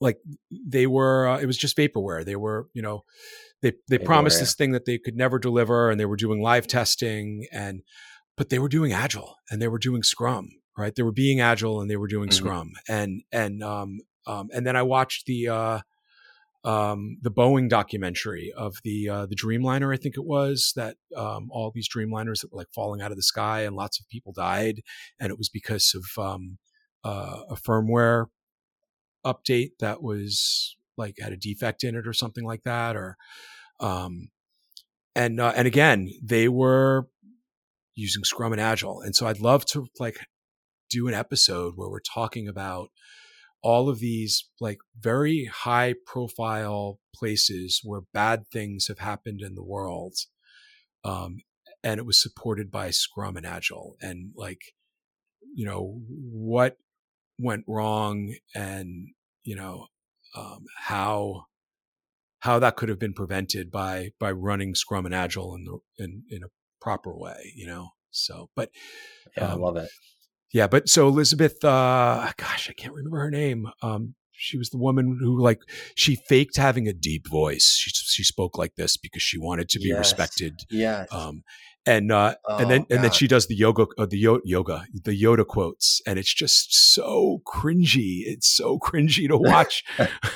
like they were, uh, it was just vaporware. They were, you know, they, they Vaporware, promised yeah. this thing that they could never deliver, and they were doing live testing, and, but they were doing Agile and they were doing Scrum, right? They were being Agile and they were doing Mhm. Scrum. And, and, um, um, and then I watched the, uh, um, the Boeing documentary of the, uh, the Dreamliner, I think it was, that, um, all these Dreamliners that were like falling out of the sky and lots of people died. And it was because of, um, uh, a firmware update that was like had a defect in it or something like that. Or, um, and, uh, and again, they were using Scrum and Agile. And so I'd love to like do an episode where we're talking about all of these like very high profile places where bad things have happened in the world. Um, and it was supported by Scrum and Agile, and like, you know, what went wrong, and, you know, um, how, how that could have been prevented by, by running Scrum and Agile in the, in, in a proper way, you know? So, but, Yeah, I um, love it. yeah, but so Elizabeth, uh, gosh, I can't remember her name. Um, she was the woman who like, she faked having a deep voice. She, she spoke like this because she wanted to be Yes. respected. Yes. Um, and, uh, Oh, and then, and then God. she does the yoga, uh, the yo- yoga, the Yoda quotes. And it's just so cringy. It's so cringy to watch.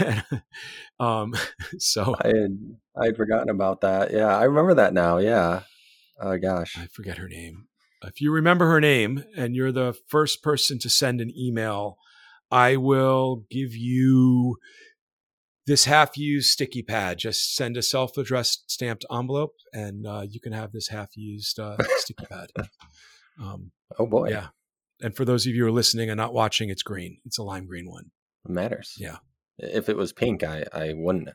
um, so I had, I had forgotten about that. Yeah, I remember that now. Yeah. Oh, gosh. I forget her name. If you remember her name and you're the first person to send an email, I will give you this half-used sticky pad. Just send a self-addressed stamped envelope, and uh, you can have this half-used uh, sticky pad. Um, Oh, boy. yeah. And for those of you who are listening and not watching, it's green. It's a lime green one. It matters. Yeah. If it was pink, I, I wouldn't,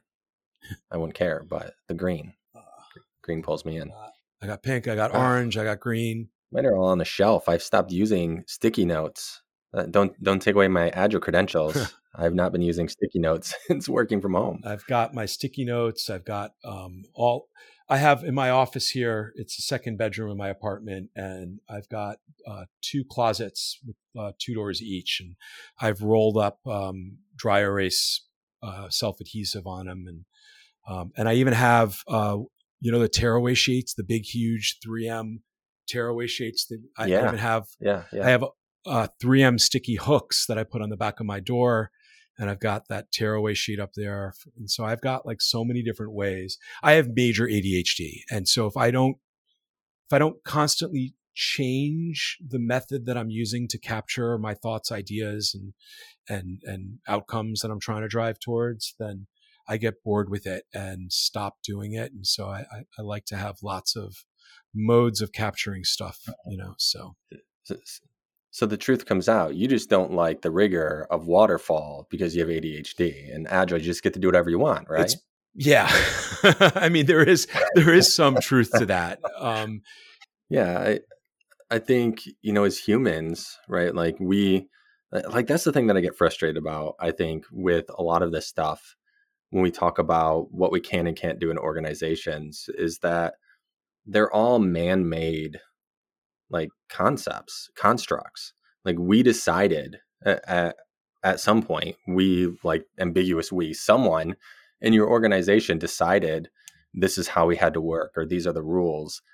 I wouldn't care, but the green, green pulls me in. I got pink, I got orange, I got green. Mine are all on the shelf. I've stopped using sticky notes. Uh, don't don't take away my Agile credentials. I've not been using sticky notes since working from home. I've got my sticky notes. I've got um, all I have in my office here. It's the second bedroom in my apartment, and I've got uh, two closets with uh, two doors each, and I've rolled up um, dry erase uh, self-adhesive on them, and um, and I even have uh, you know the tearaway sheets, the big, huge three M tearaway sheets. That I, Yeah. I even have. Yeah, yeah. I have uh, three M sticky hooks that I put on the back of my door. And I've got that tearaway sheet up there. And so I've got like so many different ways. I have major A D H D. And so if I don't, if I don't constantly change the method that I'm using to capture my thoughts, ideas, and, and, and outcomes that I'm trying to drive towards, then I get bored with it and stop doing it. And so I, I, I like to have lots of modes of capturing stuff, you know, so. So, so the truth comes out. You just don't like the rigor of waterfall because you have A D H D, and Agile, you just get to do whatever you want, right? It's, yeah. I mean, there is, there is some truth to that. Um, yeah. I, I think, you know, as humans, right? Like we, like that's the thing that I get frustrated about, I think, with a lot of this stuff when we talk about what we can and can't do in organizations, is that they're all man-made like concepts, constructs. Like we decided at, at, at some point, we like ambiguous we, someone in your organization decided this is how we had to work, or these are the rules.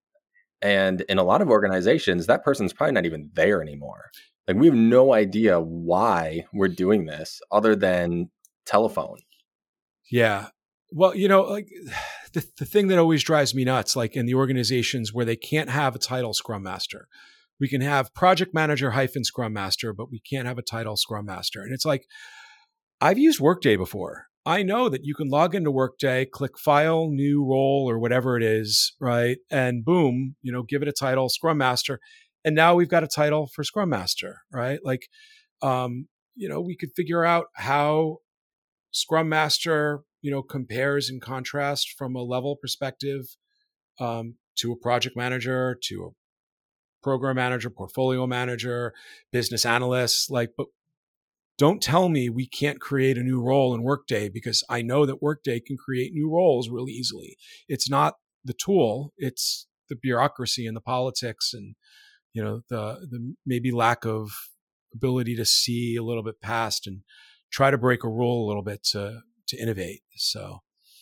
And in a lot of organizations, that person's probably not even there anymore. Like we have no idea why we're doing this other than telephone. Yeah. Well, you know, like the, the thing that always drives me nuts, like in the organizations where they can't have a title Scrum Master, we can have project manager hyphen Scrum Master, but we can't have a title Scrum Master. And it's like, I've used Workday before. I know that you can log into Workday, click file, new role, or whatever it is, right? And boom, you know, give it a title Scrum Master. And now we've got a title for Scrum Master, right? Like, um, you know, we could figure out how Scrum Master, you know, compares and contrasts from a level perspective um, to a project manager, to a program manager, portfolio manager, business analyst. Like, but don't tell me we can't create a new role in Workday, because I know that Workday can create new roles really easily. It's not the tool; it's the bureaucracy and the politics, and you know the the maybe lack of ability to see a little bit past and try to break a rule a little bit to to innovate. So,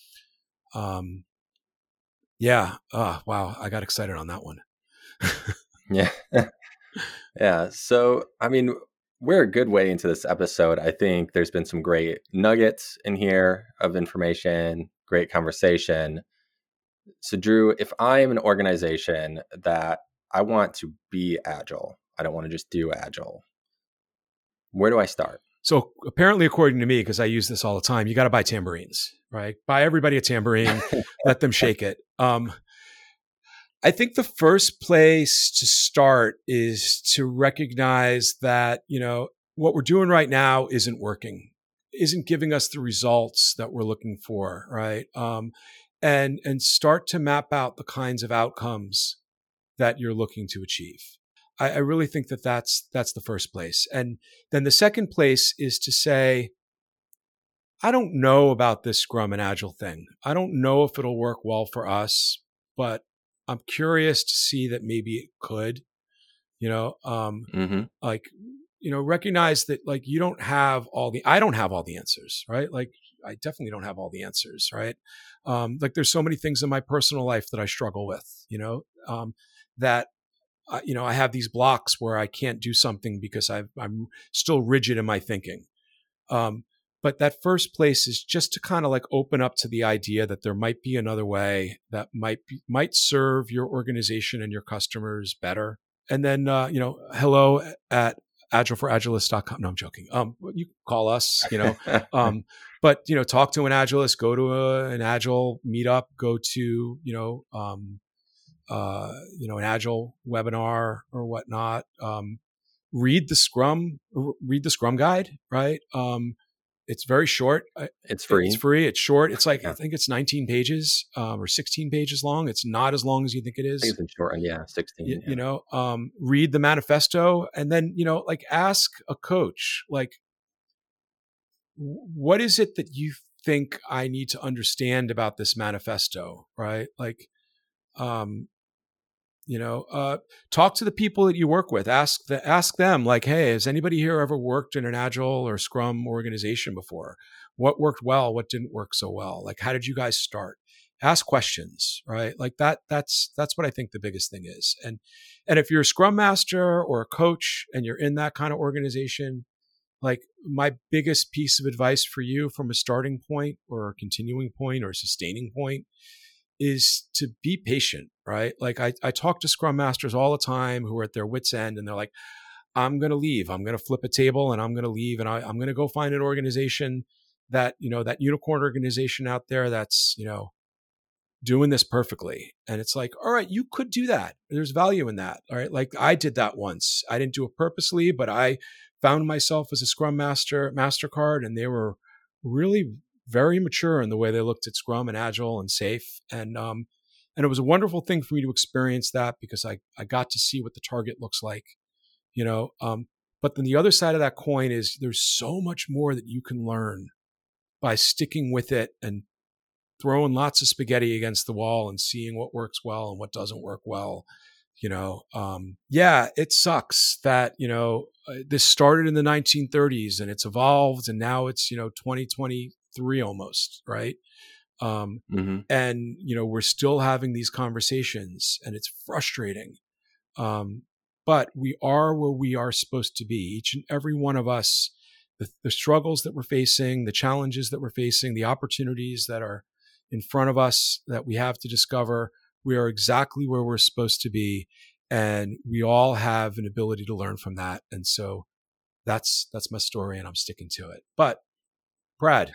um, yeah. Oh, wow. I got excited on that one. Yeah. Yeah. So, I mean, we're a good way into this episode. I think there's been some great nuggets in here of information, great conversation. So, Drew, if I am an organization that I want to be agile, I don't want to just do agile, where do I start? So apparently, according to me, because I use this all the time, you got to buy tambourines, right? Buy everybody a tambourine, let them shake it. Um, I think the first place to start is to recognize that, you know, what we're doing right now isn't working, isn't giving us the results that we're looking for, right? Um, and and start to map out the kinds of outcomes that you're looking to achieve. I, I really think that that's that's the first place. And then the second place is to say, I don't know about this Scrum and Agile thing. I don't know if it'll work well for us, but I'm curious to see that maybe it could, you know, um, Mm-hmm. like, you know, recognize that like you don't have all the, I don't have all the answers, right? Like I definitely don't have all the answers, right? Um, like there's so many things in my personal life that I struggle with, you know, um, that, uh, you know, I have these blocks where I can't do something because I've, I'm still rigid in my thinking. Um, but that first place is just to kind of like open up to the idea that there might be another way that might be, might serve your organization and your customers better. And then, uh, you know, hello at agile for agilists dot com. No, I'm joking. Um, you can call us, you know, um, but, you know, talk to an agilist, go to a, an agile meetup, go to, you know, um, uh, you know, an agile webinar or whatnot. Um, read the Scrum, read the Scrum guide, right? Um, it's very short. It's free. It's free. It's short. It's like, Yeah. I think it's nineteen pages um, or sixteen pages long. It's not as long as you think it is. I think it's been shortened. Yeah. sixteen. You, yeah. you know, um, read the manifesto and then, you know, like ask a coach, like, what is it that you think I need to understand about this manifesto? Right. Like, um, you know, uh, talk to the people that you work with. Ask the, ask them like, hey, has anybody here ever worked in an Agile or Scrum organization before? What worked well? What didn't work so well? Like, how did you guys start? Ask questions, right? Like that. That's that's what I think the biggest thing is. And and if you're a Scrum Master or a coach and you're in that kind of organization, like my biggest piece of advice for you from a starting point or a continuing point or a sustaining point is to be patient, right? Like I, I talk to Scrum Masters all the time who are at their wits' end and they're like, I'm going to leave. I'm going to flip a table and I'm going to leave and I, I'm going to go find an organization that, you know, that unicorn organization out there that's, you know, doing this perfectly. And it's like, all right, you could do that. There's value in that. All right. Like I did that once. I didn't do it purposely, but I found myself as a Scrum Master, MasterCard, and they were really very mature in the way they looked at Scrum and Agile and Safe. And, um, and it was a wonderful thing for me to experience that because I, I got to see what the target looks like, you know, um, but then the other side of that coin is there's so much more that you can learn by sticking with it and throwing lots of spaghetti against the wall and seeing what works well and what doesn't work well. You know, um, yeah, it sucks that, you know, uh, this started in the nineteen thirties and it's evolved and now it's, you know, twenty twenty-three almost, right? Um, Mm-hmm. and, you know, we're still having these conversations and it's frustrating. Um, but we are where we are supposed to be. Each and every one of us, the, the struggles that we're facing, the challenges that we're facing, the opportunities that are in front of us that we have to discover, we are exactly where we're supposed to be. And we all have an ability to learn from that. And so that's, that's my story and I'm sticking to it. But Brad,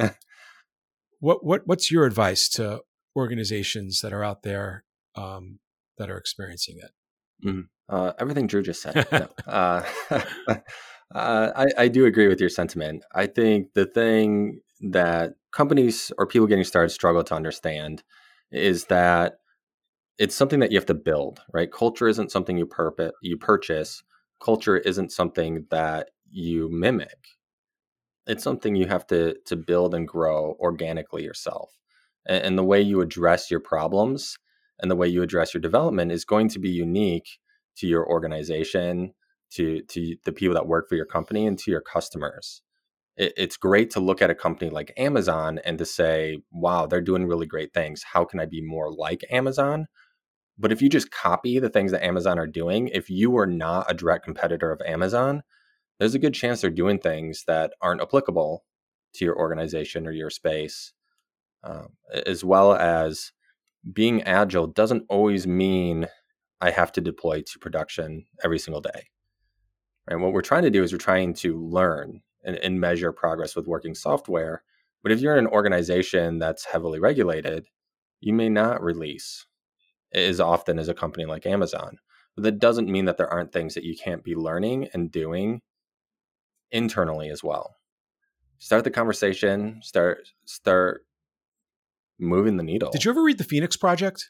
what, what, what's your advice to organizations that are out there um, that are experiencing it? Mm-hmm. Uh, everything Drew just said. No. uh, uh, I, I do agree with your sentiment. I think the thing that companies or people getting started struggle to understand is that it's something that you have to build, right? Culture isn't something you purpose, you purchase. Culture isn't something that you mimic. It's something you have to to build and grow organically yourself. And, and the way you address your problems and the way you address your development is going to be unique to your organization, to to the people that work for your company, and to your customers. It, it's great to look at a company like Amazon and to say, wow, they're doing really great things. How can I be more like Amazon? But if you just copy the things that Amazon are doing, if you are not a direct competitor of Amazon, there's a good chance they're doing things that aren't applicable to your organization or your space. Um, as well as being agile doesn't always mean I have to deploy to production every single day. And what we're trying to do is we're trying to learn and, and measure progress with working software. But if you're in an organization that's heavily regulated, you may not release as often as a company like Amazon. But that doesn't mean that there aren't things that you can't be learning and doing internally as well. Start the conversation, start start moving the needle. Did you ever read The Phoenix Project?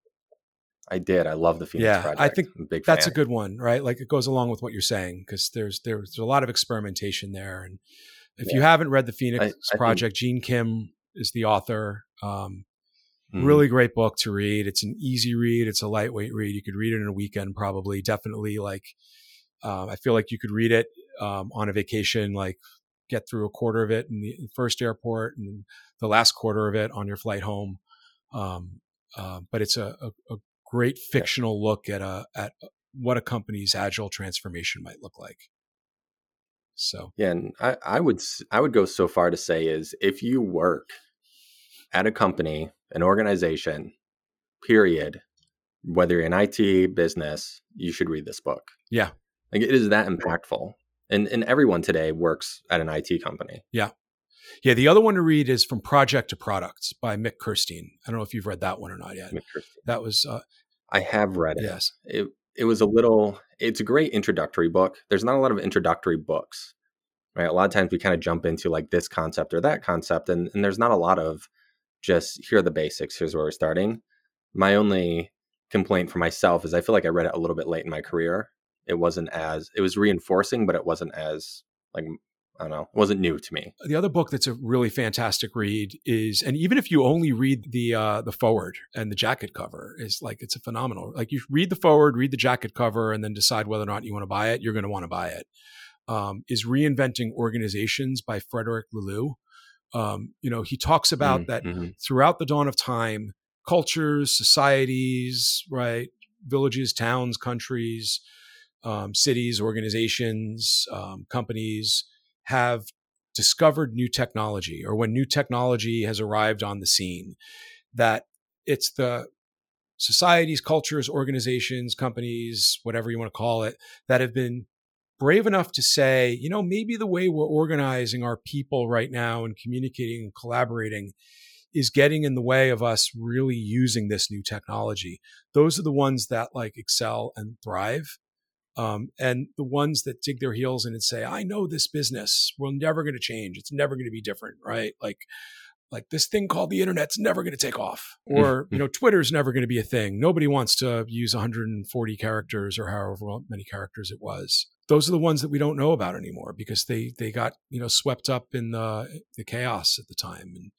I did. I love the Phoenix yeah, Project. I think I'm a big that's fan. a good one, right? Like it goes along with what you're saying because there's there's a lot of experimentation there. And if yeah. you haven't read The Phoenix I, I Project, think... Gene Kim is the author. Um, mm-hmm. Really great book to read. It's an easy read. It's a lightweight read. You could read it in a weekend, probably. Definitely, like um, I feel like you could read it um, on a vacation, like get through a quarter of it in the first airport and the last quarter of it on your flight home. Um, uh, but it's a, a, a great fictional look at a at what a company's agile transformation might look like. So yeah, and I, I would I would go so far to say is if you work at a company, an organization, period, whether you're in I T, business, you should read this book. Yeah, like it is that impactful, and and everyone today works at an I T company. Yeah. Yeah, the other one to read is From Project to Product by Mick Kirstein. I don't know if you've read that one or not yet. Mick Kirstein. That was... Uh, I have read it. Yes. It, it was a little... It's a great introductory book. There's not a lot of introductory books, right? A lot of times we kind of jump into like this concept or that concept, and, and there's not a lot of just, here are the basics, here's where we're starting. My only complaint for myself is I feel like I read it a little bit late in my career. It wasn't as... It was reinforcing, but it wasn't as like... I don't know. It wasn't new to me. The other book that's a really fantastic read is, and even if you only read the uh, the forward and the jacket cover, is like it's a phenomenal. Like you read the forward, read the jacket cover, and then decide whether or not you want to buy it. You're going to want to buy it. Um, is Reinventing Organizations by Frederick Laloux. Um, you know, he talks about mm, that mm-hmm. throughout the dawn of time, cultures, societies, right, villages, towns, countries, um, cities, organizations, um, companies have discovered new technology, or when new technology has arrived on the scene, that it's the societies, cultures, organizations, companies, whatever you want to call it, that have been brave enough to say, you know, maybe the way we're organizing our people right now and communicating and collaborating is getting in the way of us really using this new technology. Those are the ones that like excel and thrive. Um, and the ones that dig their heels in and say, I know this business, we're never going to change. It's never going to be different, right? Like, like this thing called the internet's never going to take off, or, you know, Twitter's never going to be a thing. Nobody wants to use one hundred forty characters or however many characters it was. Those are the ones that we don't know about anymore because they, they got, you know, swept up in the, the chaos at the time. And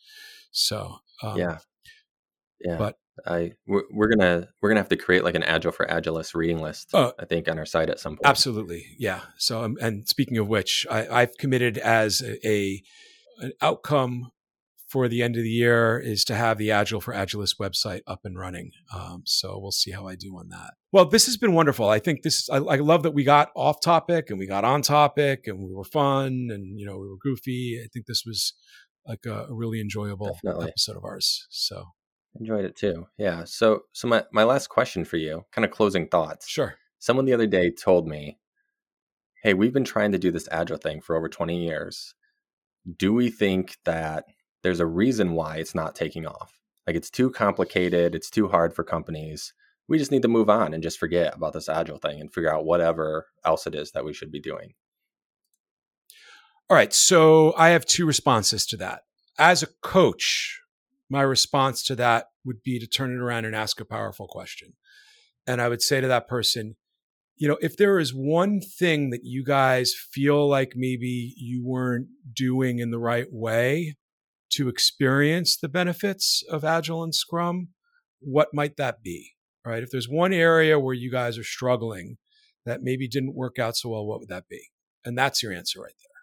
so, um, yeah, yeah, but I we're, we're gonna we're gonna have to create like an Agile for Agilists reading list. Uh, I think on our site at some point. Absolutely, yeah. So, um, and speaking of which, I, I've committed as a, a an outcome for the end of the year is to have the Agile for Agilists website up and running. Um, so we'll see how I do on that. Well, this has been wonderful. I think this. I, I love that we got off topic and we got on topic and we were fun and you know we were goofy. I think this was like a, a really enjoyable Definitely. episode of ours. So. Enjoyed it too. Yeah. So, so my, my last question for you, kind of closing thoughts. Sure. Someone the other day told me, hey, we've been trying to do this Agile thing for over twenty years. Do we think that there's a reason why it's not taking off? Like it's too complicated. It's too hard for companies. We just need to move on and just forget about this Agile thing and figure out whatever else it is that we should be doing. All right. So I have two responses to that. As a coach, my response to that would be to turn it around and ask a powerful question. And I would say to that person, you know, if there is one thing that you guys feel like maybe you weren't doing in the right way to experience the benefits of Agile and Scrum, what might that be, right? If there's one area where you guys are struggling that maybe didn't work out so well, what would that be? And that's your answer right there.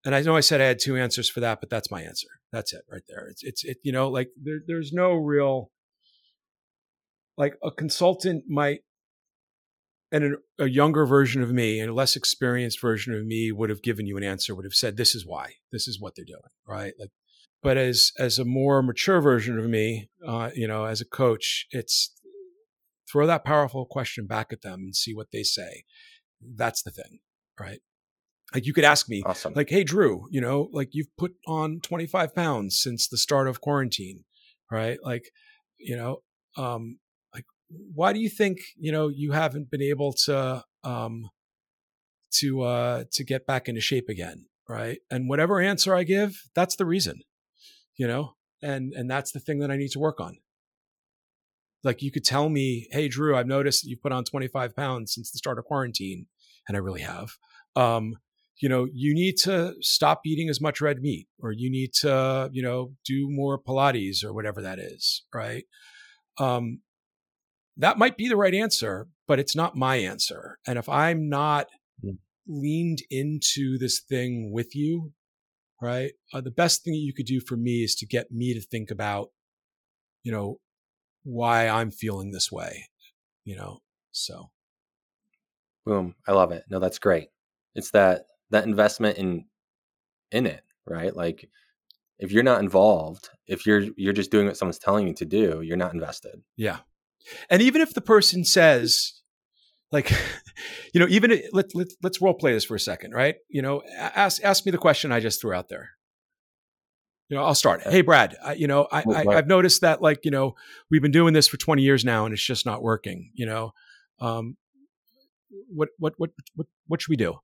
And I know I said I had two answers for that, but that's my answer. That's it right there. It's, it's, it, you know, like there, there's no real, like a consultant might, and a, a younger version of me and a less experienced version of me would have given you an answer, would have said, this is why, this is what they're doing. Right. Like, but as, as a more mature version of me, uh, you know, as a coach, it's throw that powerful question back at them and see what they say. That's the thing. Right. Like you could ask me, Awesome. like, hey, Drew, you know, like you've put on twenty-five pounds since the start of quarantine, right? Like, you know, um, like, why do you think, you know, you haven't been able to, um, to, uh, to get back into shape again, right? And whatever answer I give, that's the reason, you know, and, and that's the thing that I need to work on. Like you could tell me, hey, Drew, I've noticed that you've put on twenty-five pounds since the start of quarantine, and I really have. Um, you know, you need to stop eating as much red meat, or you need to, you know, do more Pilates or whatever that is, right? Um, that might be the right answer, but it's not my answer. And if I'm not mm. leaned into this thing with you, right, uh, the best thing that you could do for me is to get me to think about, you know, why I'm feeling this way, you know, so. Boom. I love it. No, that's great. It's that, that investment in, in it, right? Like if you're not involved, if you're, you're just doing what someone's telling you to do, you're not invested. Yeah. And even if the person says like, you know, even let, let, let's role play this for a second, right? You know, ask, ask me the question I just threw out there. You know, I'll start. Hey, Brad, I, you know, I, I, I've noticed that like, you know, we've been doing this for twenty years now and it's just not working, you know, um, what, what, what, what, what should we do?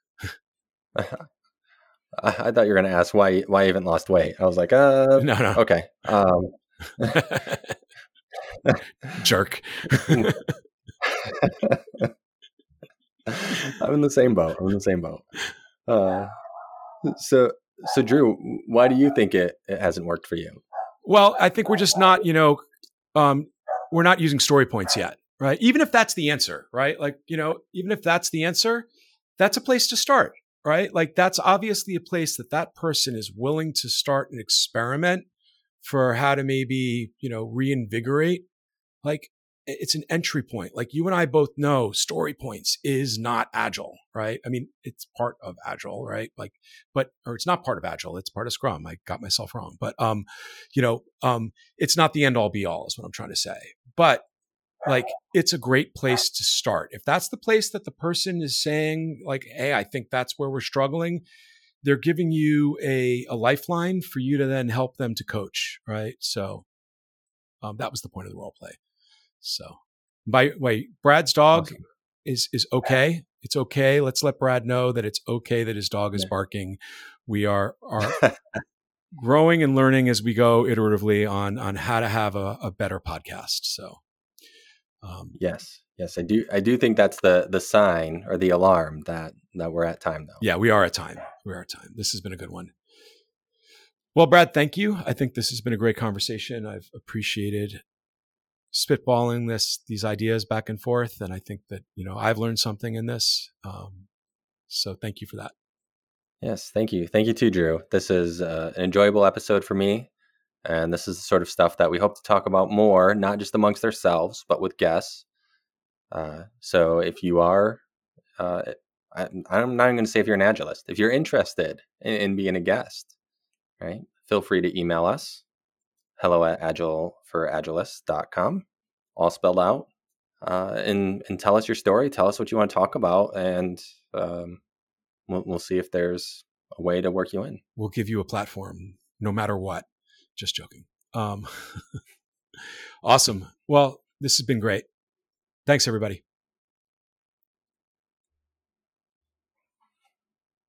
I thought you were going to ask why why you haven't lost weight. I was like, uh, no, no, okay, um, jerk. I'm in the same boat. I'm in the same boat. Uh, so, so Drew, why do you think it, it hasn't worked for you? Well, I think we're just not, you know, um, we're not using story points yet, right? Even if that's the answer, right? Like, you know, even if that's the answer, that's a place to start. Right? Like that's obviously a place that that person is willing to start an experiment for how to maybe, you know, reinvigorate. Like it's an entry point. Like you and I both know story points is not agile, right? I mean, it's part of agile, right? Like, but, or it's not part of agile. It's part of Scrum. I got myself wrong, but, um, you know, um, it's not the end all be all is what I'm trying to say, but like it's a great place to start. If that's the place that the person is saying like, hey, I think that's where we're struggling, they're giving you a, a lifeline for you to then help them to coach. Right. So um, that was the point of the role play. So by way, Brad's dog awesome. is, is okay. It's okay. Let's let Brad know that it's okay that his dog is yeah. barking. We are, are growing and learning as we go iteratively on, on how to have a, a better podcast. So. Um, yes, yes, I do. I do think that's the the sign or the alarm that that we're at time, though. Yeah, we are at time. We are at time. This has been a good one. Well, Brad, thank you. I think this has been a great conversation. I've appreciated spitballing this these ideas back and forth, and I think that you know I've learned something in this. Um, so, thank you for that. Yes, thank you. Thank you too, Drew. This is uh, an enjoyable episode for me. And this is the sort of stuff that we hope to talk about more, not just amongst ourselves, but with guests. Uh, so if you are, uh, I, I'm not even going to say if you're an Agilist. If you're interested in, in being a guest, right, feel free to email us, hello at agile for agilists dot com, all spelled out, uh, and, and tell us your story. Tell us what you want to talk about, and um, we'll, we'll see if there's a way to work you in. We'll give you a platform no matter what. Just joking. Um, awesome. Well, this has been great. Thanks, everybody.